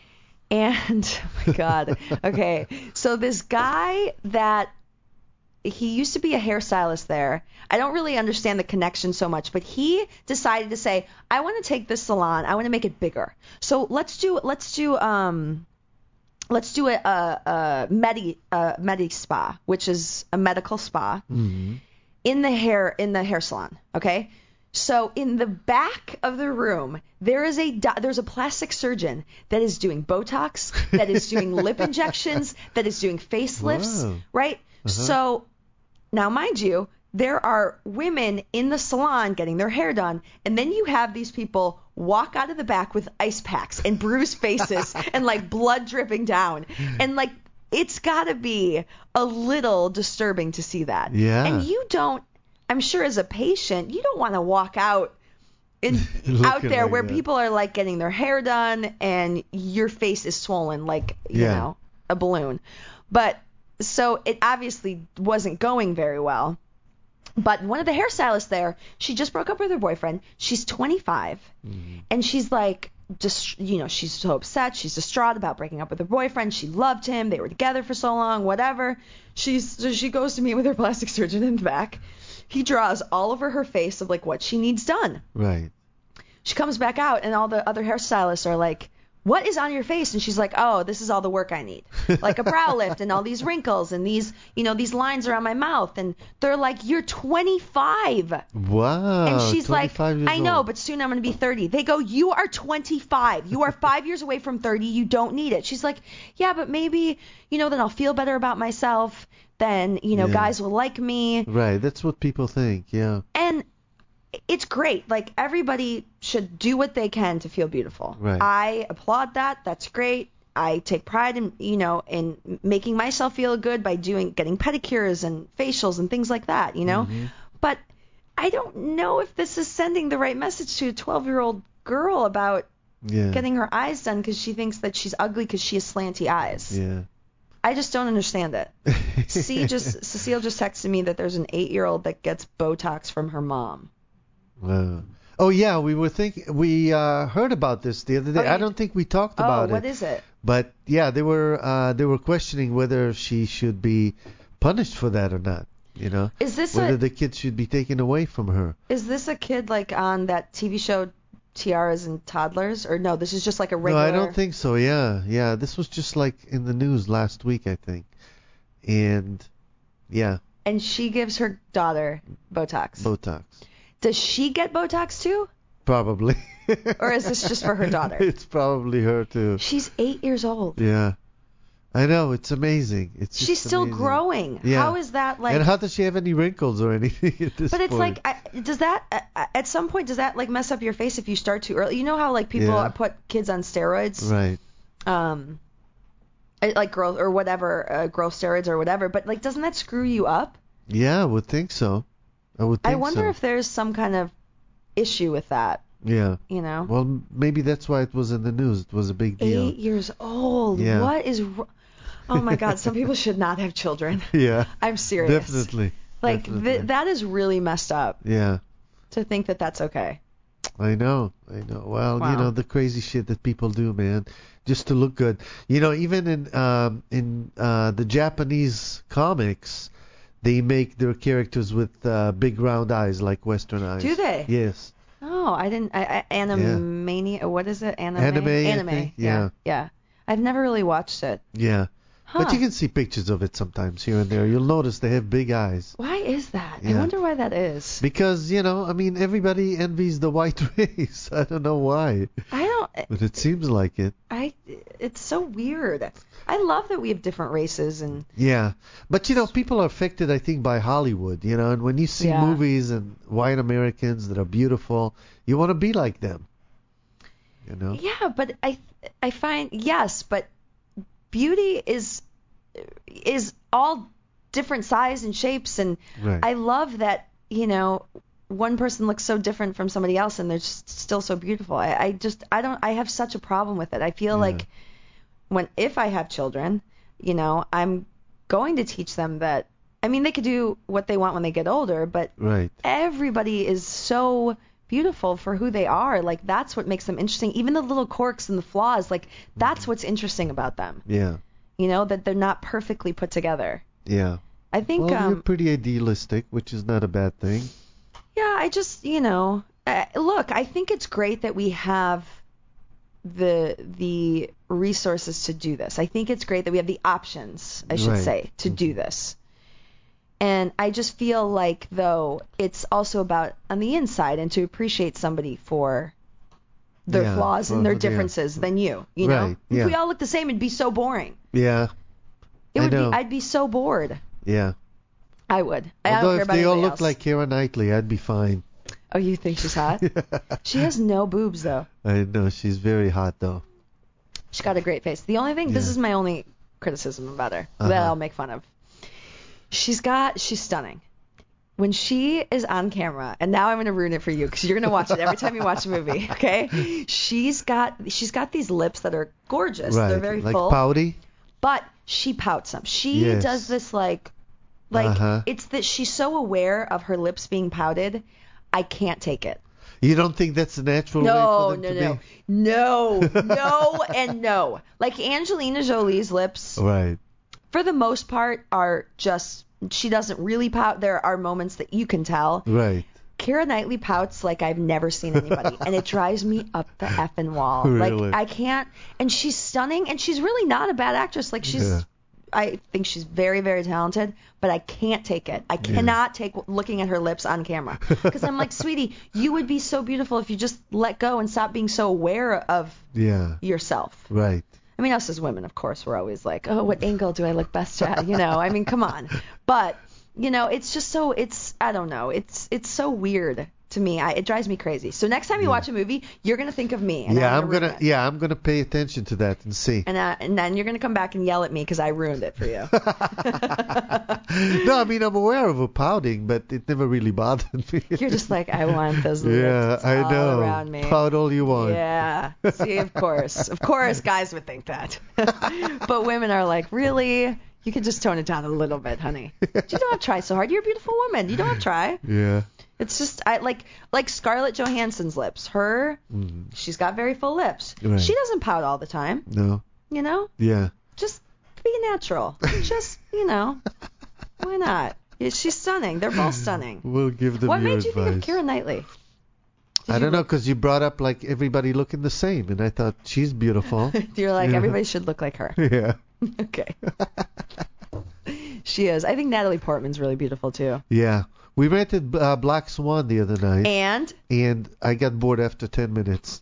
and oh my God, okay, so this guy that he used to be a hairstylist there. I don't really understand the connection so much, but he decided to say, I want to take this salon, I want to make it bigger. So let's do let's do um. Let's do a, a, a medi a medi spa, which is a medical spa. Mm-hmm. in the hair in the hair salon, okay? So in the back of the room, there is a do- there's a plastic surgeon that is doing Botox, that is doing lip injections, that is doing facelifts, Wow. right? Uh-huh. So now, mind you, there are women in the salon getting their hair done, and then you have these people walk out of the back with ice packs and bruised faces and like blood dripping down, and like it's got to be a little disturbing to see that. Yeah. And you don't, I'm sure as a patient, you don't want to walk out in, Looking out there like where that. people are like getting their hair done and your face is swollen like, you Yeah. know, a balloon. But so it obviously wasn't going very well. But one of the hairstylists there, she just broke up with her boyfriend. She's twenty-five. Mm-hmm. And she's like, just, you know, she's so upset. She's distraught about breaking up with her boyfriend. She loved him. They were together for so long, whatever. She's so she goes to meet with her plastic surgeon in the back. He draws all over her face of like what she needs done. Right. She comes back out and all the other hairstylists are like, what is on your face? And she's like, oh, this is all the work I need. Like a brow lift and all these wrinkles and these, you know, these lines around my mouth. And they're like, you're twenty-five. Wow. And she's like, twenty-five years I know, old. but soon I'm going to be thirty. They go, you are twenty-five. You are five years away from thirty. You don't need it. She's like, yeah, but maybe, you know, then I'll feel better about myself. Then, you know, Yeah. guys will like me. Right. That's what people think. Yeah. And it's great. Like, everybody should do what they can to feel beautiful. Right. I applaud that. That's great. I take pride in, you know, in making myself feel good by doing, getting pedicures and facials and things like that, you know? Mm-hmm. But I don't know if this is sending the right message to a twelve-year-old girl about Yeah. getting her eyes done because she thinks that she's ugly because she has slanty eyes. Yeah. I just don't understand it. C just Cecile just texted me that there's an eight-year-old that gets Botox from her mom. Wow. Oh yeah, we were thinking we uh, heard about this the other day. Oh, you I d- don't think we talked Oh, about what it. is it? But yeah, they were uh, they were questioning whether she should be punished for that or not. You know, Is this whether a the kids should be taken away from her. is this a kid like on that T V show Tiaras and Toddlers, or no? This is just like a regular. No, I don't think so. Yeah, yeah. This was just like in the news last week, I think. And yeah, And she gives her daughter Botox. Botox. Does she get Botox too, Probably. or is this just for her daughter? It's probably her too. She's eight years old. Yeah. I know, it's amazing. It's just She's still amazing. growing. Yeah. How is that like? And how does she have any wrinkles or anything at this But it's point? like, I- does that uh, at some point does that like mess up your face if you start too early? You know how like people Yeah. put kids on steroids, Right. um, uh, like growth or whatever, uh, growth steroids or whatever. But like, doesn't that screw you up? Yeah, I would think so. I would think I wonder so. if there's some kind of issue with that. Yeah. You know, Well, m- maybe that's why it was in the news. It was a big deal. eight years old. Yeah. What is? wr- Oh my God! Some people should not have children. Yeah. I'm serious. Definitely. Like Definitely. th- that is really messed up Yeah. to think that that's okay. I know, I know. Well, Wow. you know the crazy shit that people do, man, just to look good. You know, even in um, in uh, the Japanese comics, they make their characters with uh, big round eyes, like Western eyes. Do they? Yes. Oh, I didn't. I, I, Animania. What is it? Anime. Anime, I Anime. think, Yeah. yeah. Yeah. I've never really watched it. Yeah. Huh. But you can see pictures of it sometimes here and there. You'll notice they have big eyes. Why is that? I Yeah. wonder why that is. Because, you know, I mean, everybody envies the white race. I don't know why, I don't. but it seems like it. I. It's so weird. I love that we have different races and. Yeah. But, you know, people are affected, I think, by Hollywood, you know, and when you see Yeah. movies and white Americans that are beautiful, you want to be like them. You know? Yeah, but I. I find yes, but beauty is is all different size and shapes, and Right. I love that, you know, one person looks so different from somebody else and they're just still so beautiful. I, I just I don't I have such a problem with it. I feel Yeah. like when if I have children, you know, I'm going to teach them that I mean they could do what they want when they get older, but Right. everybody is so beautiful for who they are. Like that's what makes them interesting. Even the little quirks and the flaws, like that's what's interesting about them. Yeah. You know, that they're not perfectly put together. Yeah. I think Well, um you're pretty idealistic, which is not a bad thing. yeah, I just, you know, uh, look, I think it's great that we have the the resources to do this. I think it's great that we have the options, I should Right. say, to do this. And I just feel like, though, it's also about on the inside and to appreciate somebody for their Yeah, flaws and well, their yeah. differences than you. You know, Right, if yeah. we all looked the same, it'd be so boring. Yeah. It I would know. be. I'd be so bored. Yeah. I would. I Although don't care if about they all anybody looked else. like Keira Knightley, I'd be fine. Oh, you think she's hot? She has no boobs though. I know she's very hot though. She's got a great face. The only thing, this Yeah. is my only criticism about her that Uh-huh. I'll make fun of. She's got, she's stunning. When she is on camera, and now I'm going to ruin it for you because you're going to watch it every time you watch a movie, okay? She's got, she's got these lips that are gorgeous. Right. They're very like full. pouty. But she pouts them. She Yes. does this like, like Uh-huh. it's that she's so aware of her lips being pouted. I can't take it. You don't think that's a natural No, way for no, them to no, be? no, no, and no. Like Angelina Jolie's lips, Right. for the most part, are just. She doesn't really pout. There are moments that you can tell. Right. Keira Knightley pouts like I've never seen anybody, and it drives me up the effing wall. Really? Like I can't. And she's stunning, and she's really not a bad actress. Like she's. Yeah. I think she's very, very talented, but I can't take it. I cannot take looking at her lips on camera. Because I'm like, sweetie, you would be so beautiful if you just let go and stop being so aware of Yeah. yourself. Right. I mean, us as women, of course, we're always like, oh, what angle do I look best at? You know, I mean, come on. But, you know, it's just so, it's, I don't know, it's it's so weird to me. I, it drives me crazy. So next time you Yeah. watch a movie, you're going to think of me. And Yeah, I'm I'm gonna gonna. ruin it. Yeah, I'm gonna pay attention to that and see. And, uh, and then you're going to come back and yell at me because I ruined it for you. No, I mean I'm aware of her pouting, but it never really bothered me. You're just like, I want those yeah, lips I all know. around me. Pout all you want. Yeah. See, of course. Of course, guys would think that. But women are like, really? You could just tone it down a little bit, honey. You don't have to try so hard. You're a beautiful woman. You don't have to try. Yeah. It's just I like like Scarlett Johansson's lips. Her, Mm. she's got very full lips. Right. She doesn't pout all the time. No. You know, Yeah. just be natural. Just you know, why not? Yeah, she's stunning. They're both stunning. We'll give them What your made you advice. think of Keira Knightley? Did I you don't know, look- 'cause you brought up like everybody looking the same, and I thought she's beautiful. You're like Yeah. everybody should look like her. Yeah. Okay. She is. I think Natalie Portman's really beautiful too. Yeah. We rented uh, Black Swan the other night, And and I got bored after ten minutes.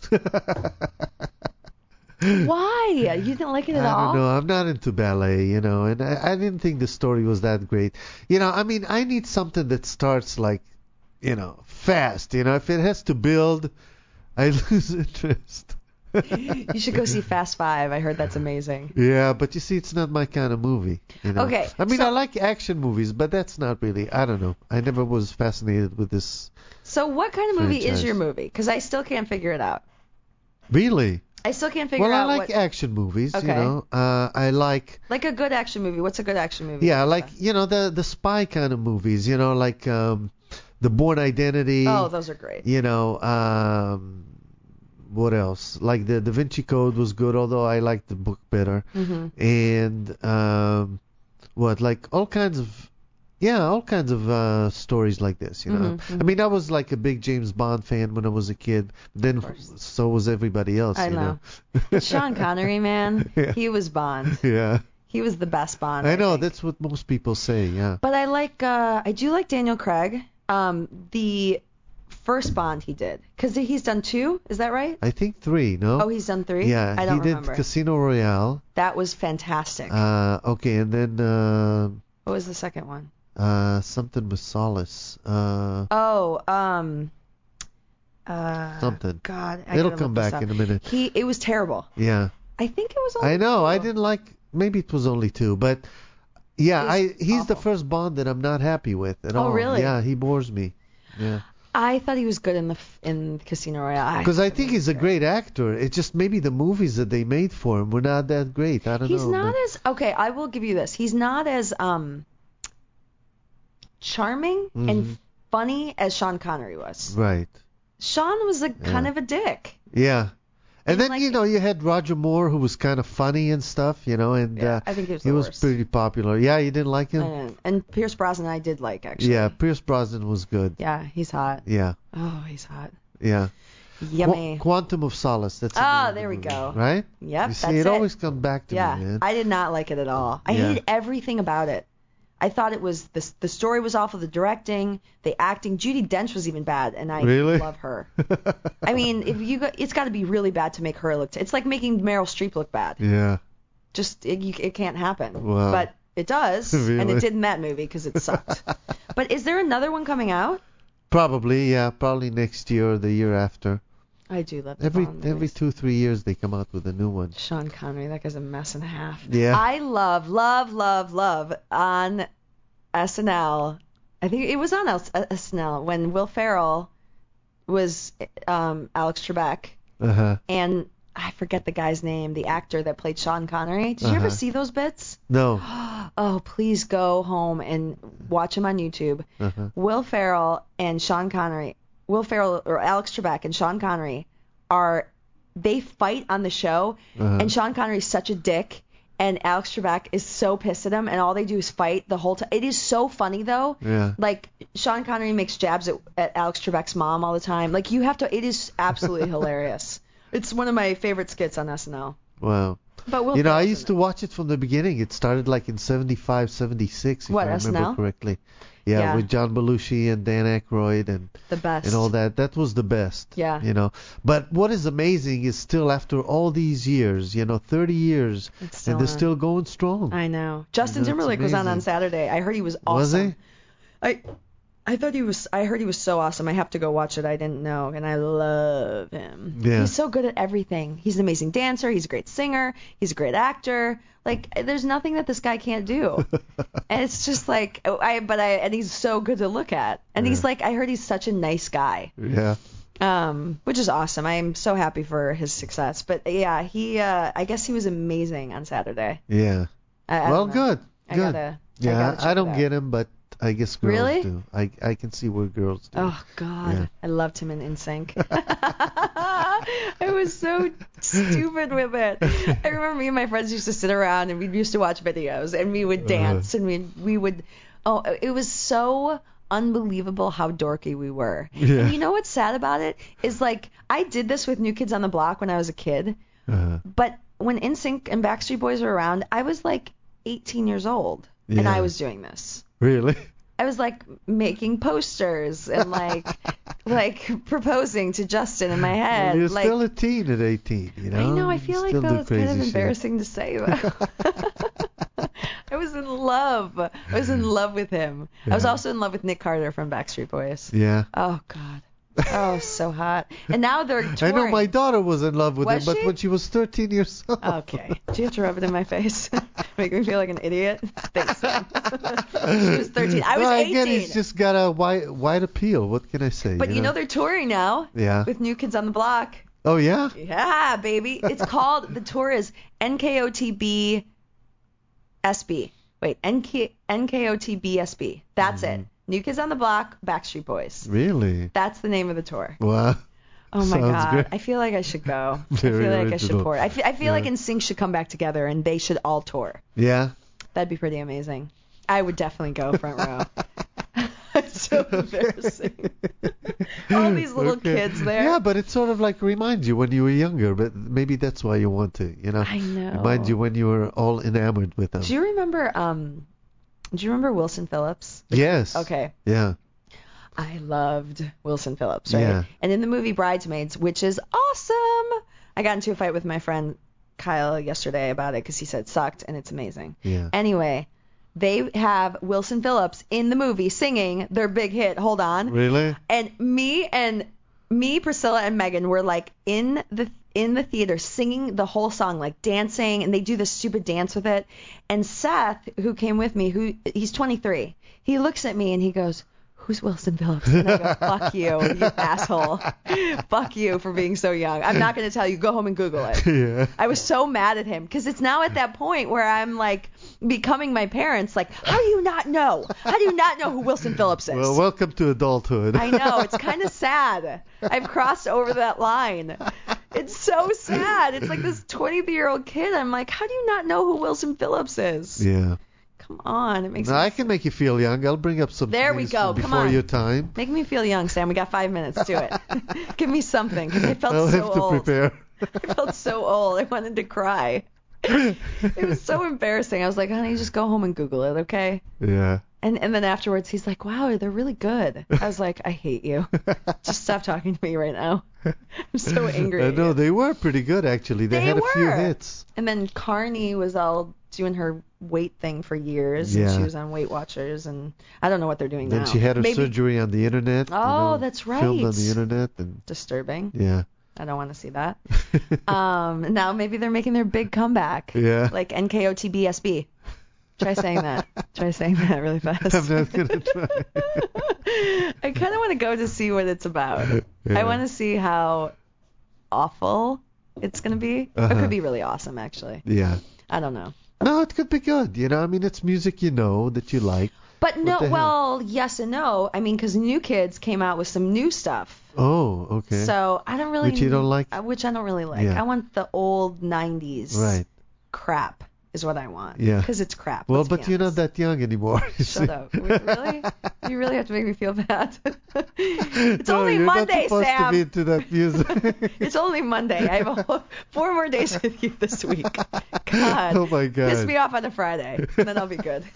why? You didn't like it at I all? don't know. I'm not into ballet, you know, and I, I didn't think the story was that great. You know, I mean, I need something that starts like, you know, fast. You know, if it has to build, I lose interest. You should go see Fast Five. I heard that's amazing. Yeah, but you see, it's not my kind of movie. You know? Okay, I mean, so- I like action movies, but that's not really. I don't know. I never was fascinated with this. So what kind of movie is Franchise. your movie? Because I still can't figure it out. Really? I still can't figure Well, I out like what, action movies. Okay. You know, uh, I like. like a good action movie. What's a good action movie? Yeah, like you know the the spy kind of movies. You know, like um, the Bourne Identity. Oh, those are great. You know, um, what else? Like the Da Vinci Code was good, although I liked the book better. Mhm. And um, what? Like all kinds of Yeah, all kinds of uh, stories like this, you know. Mhm, mhm. I mean, I was like a big James Bond fan when I was a kid. Then course. so was everybody else, I you know. know. Sean Connery, man, Yeah. he was Bond. Yeah. He was the best Bond. I know, think. that's what most people say, yeah. But I like, uh, I do like Daniel Craig. Um, the first Bond he did, because he's done two. Is that right? I think three, no? Oh, he's done three. Yeah, I don't he remember. did Casino Royale. That was fantastic. Uh, okay, and then uh, what was the second one? uh, something with Solace. Uh, Oh, um, uh, Something. God, I it'll gotta come look this back up. in a minute. He, it was terrible. Yeah. I think it was. Only I know. two. I didn't like. Maybe it was only two, but yeah, It I was he's the awful. first Bond that I'm not happy with at Oh, all. really? Yeah, he bores me. Yeah. I thought he was good in the f- in Casino Royale. Because I think he's a great actor. It's just maybe the movies that they made for him were not that great. I don't He's know. not but- as okay. I will give you this. He's not as um charming Mhm. and funny as Sean Connery was. Right. Sean was a kind Yeah. of a dick. Yeah. And He's then like- you know you had Roger Moore who was kind of funny and stuff, you know, and Yeah, uh, I think he was he the was worst. pretty popular. Yeah, you didn't like him? And, and Pierce Brosnan I did like actually. Yeah, Pierce Brosnan was good. Yeah, he's hot. Yeah. Oh, he's hot. Yeah. Yummy. Qu- Quantum of Solace. That's the Ah, name of the there we movie, go. Right? Yep, You see, that's it it. always comes back to yeah, me, man. I did not like it at all. I Yeah. hated everything about it. I thought it was the the story was awful, the directing, the acting. Judi Dench was even bad, and I Really? love her. I mean, if you go, it's got to be really bad to make her look. T- it's like making Meryl Streep look bad. Yeah. Just it, you, it can't happen. Wow. But it does, and Really? it did in that movie because it sucked. But is there another one coming out? Probably, yeah. Probably next year or the year after. I do love the Every Bond every movies. two three years they come out with a new one. Sean Connery, that guy's a mess and a half. Yeah. I love, love, love, love on S N L. I think it was on S- S N L when Will Ferrell was um, Alex Trebek, Uh huh. and I forget the guy's name, the actor that played Sean Connery. Did you ever Uh-huh. see those bits? No. Oh, please go home and watch them on YouTube. Uh huh. Will Ferrell and Sean Connery, Will Ferrell or Alex Trebek and Sean Connery are, they fight on the show, Uh-huh. and Sean Connery is such a dick, and Alex Trebek is so pissed at him, and all they do is fight the whole time. It is so funny though. Yeah. Like Sean Connery makes jabs at, at Alex Trebek's mom all the time. Like you have to. It is absolutely hilarious. It's one of my favorite skits on S N L. Wow. But Will You know, I Ferrell's used in to watch it from the beginning. It started like in seventy-five, seventy-six, if What, I remember S N L? correctly. Yeah, Yeah. with John Belushi and Dan Aykroyd and it. The best. and all that. That was the best. Yeah. You know. But what is amazing is still after all these years, you know, thirty years, It's still and they're on. still going strong. I know. Justin That's Timberlake was on on amazing. Saturday. I heard he was awesome. Was he? I I thought he was. I heard he was so awesome. I have to go watch it. I didn't know, and I love him. Yeah. He's so good at everything. He's an amazing dancer. He's a great singer. He's a great actor. Like, there's nothing that this guy can't do. And it's just like, I. But I. And he's so good to look at. And he's Yeah. like, I heard he's such a nice guy. Yeah. Um, which is awesome. I am so happy for his success. But yeah, he. Uh, I guess he was amazing on Saturday. Yeah. I, I Well, don't know. good. I Good. gotta. yeah, I, gotta check I it don't out. get him, but I guess girls Really? do. I I can see where girls do. Oh God, Yeah. I loved him in N Sync. I was so stupid with it. I remember me and my friends used to sit around and we used to watch videos and we would dance and we we would. Oh, it was so unbelievable how dorky we were. Yeah. And you know what's sad about it is like I did this with New Kids on the Block when I was a kid, Uh-huh. but when N Sync and Backstreet Boys were around, I was like eighteen years old and Yeah. I was doing this. Really? I was like making posters and like like proposing to Justin in my head. Well, you're like still a teen at eighteen, you know. I know, I You feel like still though do it's kind of crazy shit. embarrassing to say though. I was in love. I was in love with him. I was Yeah. also in love with Nick Carter from Backstreet Boys. Yeah. Oh God. Oh, so hot. And now they're touring. I know my daughter was in love with Was him, but she? when she was thirteen years old. Okay. Do you have to rub it in my face? Make me feel like an idiot? Thanks, Sam. She was thirteen. I was well, eighteen. again, he's just got a wide, wide appeal. What can I say? But you know they're touring now Yeah. with New Kids on the Block. Oh yeah. Yeah, baby. It's called, the tour is N K O T B S B. Wait, N K N K O T B S B. That's Mm-hmm. it. New Kids on the Block, Backstreet Boys. Really? That's the name of the tour. Wow. Oh my Sounds God. great. I feel like I should go. Very I feel like I should original. pour. I feel, I feel Yeah. like N Sync should come back together and they should all tour. Yeah. That'd be pretty amazing. I would definitely go front row. It's so embarrassing. All these little Okay. kids there. Yeah, but it sort of like reminds you when you were younger, but maybe that's why you want to, you know. I know. Remind you when you were all enamored with them. Do you remember? Um, do you remember Wilson Phillips? Yes. Okay. Yeah. I loved Wilson Phillips, right? Yeah. And in the movie Bridesmaids, which is awesome, I got into a fight with my friend Kyle yesterday about it because he said it sucked, and it's amazing. Yeah. Anyway, they have Wilson Phillips in the movie singing their big hit, Hold On. Really? And me and me, Priscilla, and Megan were like in the in the theater singing the whole song, like dancing, and they do this stupid dance with it. And Seth, who came with me, who he's twenty-three, he looks at me and he goes, "Who's Wilson Phillips?" And I go, "Fuck you, you asshole. Fuck you for being so young. I'm not going to tell you. Go home and Google it." Yeah. I was so mad at him because it's now at that point where I'm like becoming my parents. Like, how do you not know? How do you not know who Wilson Phillips is? Well, welcome to adulthood. I know. It's kind of sad. I've crossed over that line. It's so sad. It's like this twenty-year-old kid. I'm like, how do you not know who Wilson Phillips is? Yeah. Come on. It makes Now, me I can make you feel young. I'll bring up some There we things go. from Come before on. your time. Make me feel young, Sam. We got five minutes. Do it. Give me something, because I felt I'll so have to old. prepare. I felt so old. I wanted to cry. It was so embarrassing. I was like, honey, just go home and Google it, okay? Yeah. And and then afterwards, he's like, wow, they're really good. I was like, I hate you. Just stop talking to me right now. I'm so angry I at know you. they were pretty good actually. They, They had a few were. hits. And then Carney was all doing her weight thing for years. Yeah. And she was on Weight Watchers. And I don't know what they're doing Then now. she had her Maybe surgery on the internet. you Oh, know, that's Filmed on right. the internet and disturbing. yeah. I don't want to see that. Um, now maybe they're making their big comeback. Yeah. Like N K O T B S B. Try saying that. Try saying that really fast. I'm not gonna try. I kind of want to go to see what it's about. Yeah. I want to see how awful it's going to be. It Uh-huh. could be really awesome, actually. Yeah. I don't know. No, it could be good. You know, I mean, it's music you know that you like. But no, the hell? well, yes and no. I mean, because New Kids came out with some new stuff. Oh, okay. So I don't really. Which you don't like? uh, Which I don't really like. Yeah. I want the old nineties Right. crap is what I want. Yeah. Because it's crap. Well, let's be but you're not honest. that young anymore. you Shut see. up. Wait, really? You really have to make me feel bad. It's No, only you're Monday, not supposed Sam. to be into that music. It's only Monday. I have a whole, four more days with you this week. God. Oh my God. Piss me off on a Friday, and then I'll be good.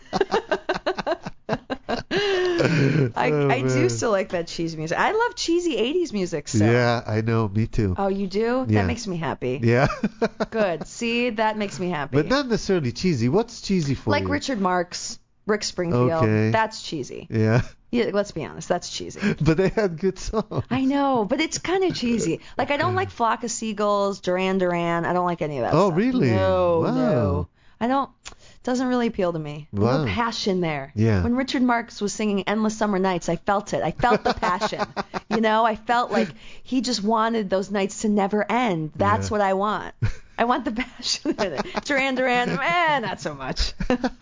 I, Oh, I do man. still like that cheesy music. I love cheesy eighties music still. Yeah, I know. Me too. Oh, you do? Yeah. That makes me happy. Yeah. Good. See, that makes me happy. But not necessarily cheesy. What's cheesy for like you? Richard Marx, Rick Springfield. Okay. That's cheesy. Yeah. Yeah, let's be honest. That's cheesy. But they had good songs. I know, but it's kind of cheesy. Like, I don't like Flock of Seagulls, Duran Duran. I don't like any of that Oh, stuff. really? No, Wow. no. I don't. Doesn't really appeal to me. Wow. No passion there. Yeah. When Richard Marx was singing Endless Summer Nights, I felt it. I felt the passion. You know, I felt like he just wanted those nights to never end. That's Yeah. what I want. I want the passion in it. Duran Duran, eh, not so much.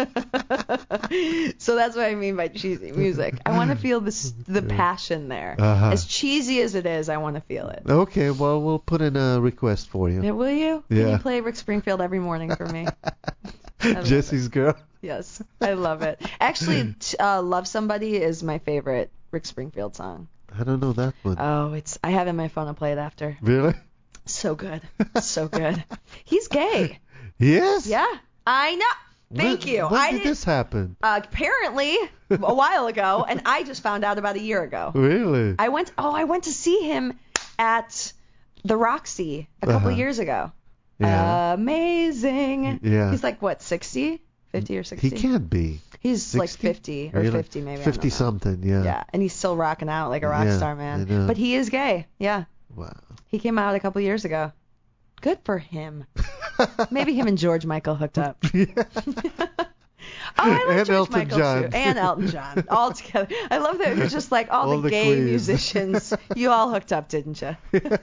So that's what I mean by cheesy music. I want to feel this, the passion there. Uh-huh. As cheesy as it is, I want to feel it. Okay, well, we'll put in a request for you. Yeah, will you? Can Yeah. you play Rick Springfield every morning for me? I love Jesse's girl. Yes, I love it. Actually, t- uh, "Love Somebody" is my favorite Rick Springfield song. I don't know that one. Oh, it's I have it on my phone. I'll play it after. Really? So good, so good. He's gay. Yes? Yeah, I know. Thank When- you. When I did didn't- this happen? Uh, apparently a while ago, and I just found out about a year ago. Really? I went. Oh, I went to see him at the Roxy a couple Uh-huh. years ago. Yeah. Amazing. Yeah. He's like what, sixty, fifty or sixty? He can't be. He's like sixty? fifty or Really? fifty maybe. I don't fifty know. something, yeah. Yeah, and he's still rocking out like a rock Yeah, star, I man. know. But he is gay. Yeah, Wow. he came out a couple years ago. Good for him. Maybe him and George Michael hooked up. Oh, I love And George Elton Michael John. too, and Elton John, all together. I love that it was just like all, All the, the gay queens. musicians. You all hooked up, didn't you?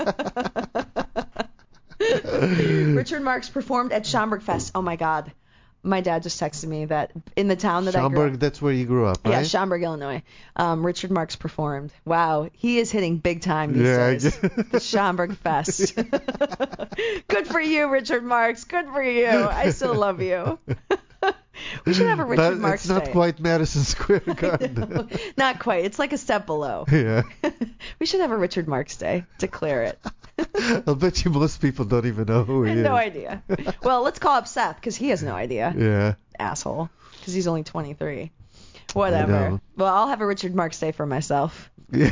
Richard Marx performed at Schaumburg Fest. Oh my God, my dad just texted me that in the town that I grew Schaumburg, up. that's where you grew up, right? Yeah, Schaumburg, Illinois. Um, Richard Marx performed. Wow, he is hitting big time these Yeah, I days. guess. The Schaumburg Fest. Good for you, Richard Marx. Good for you. I still love you. We should have a Richard But Marks it's not Day. quite Madison Square Garden. Not quite. It's like a step below. Yeah. We should have a Richard Marks Day. Declare it. I'll bet you most people don't even know who he is. No idea. Well, let's call up Seth because he has no idea. Yeah. Asshole. Because he's only twenty-three. I Whatever. know. Well, I'll have a Richard Marks Day for myself. Yeah.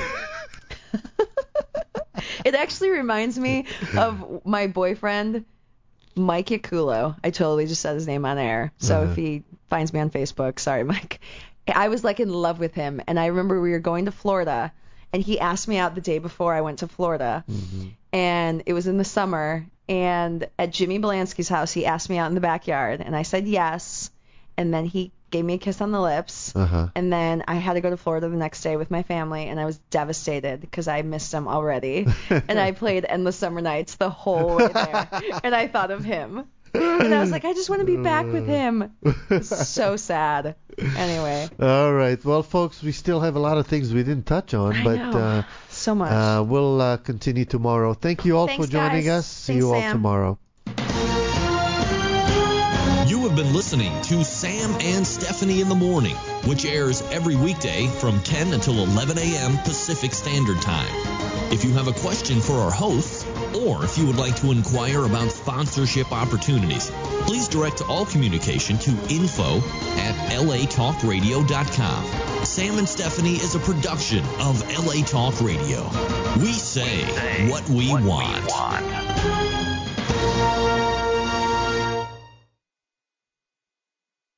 It actually reminds me of my boyfriend, Mike Yakulo. I totally just said his name on air. So Uh-huh. if he finds me on Facebook, sorry, Mike. I was like in love with him. And I remember we were going to Florida, and he asked me out the day before I went to Florida. Mm-hmm. And it was in the summer. And at Jimmy Belansky's house, he asked me out in the backyard. And I said yes. And then he gave me a kiss on the lips. Uh-huh. And then I had to go to Florida the next day with my family, and I was devastated because I missed him already. And I played Endless Summer Nights the whole way there. And I thought of him. And I was like, I just want to be back with him. It's so sad. Anyway. All right. Well, folks, we still have a lot of things we didn't touch on, I but know. uh, So much. uh, we'll uh, continue tomorrow. Thank you all Thanks, for joining guys. us. See Thanks, you all Sam. tomorrow. You have been listening to Sam and Stephanie in the Morning, which airs every weekday from ten until eleven a.m. Pacific Standard Time. If you have a question for our hosts, or if you would like to inquire about sponsorship opportunities, please direct all communication to info at L A talk radio dot com. Sam and Stephanie is a production of L A Talk Radio. We say what we want.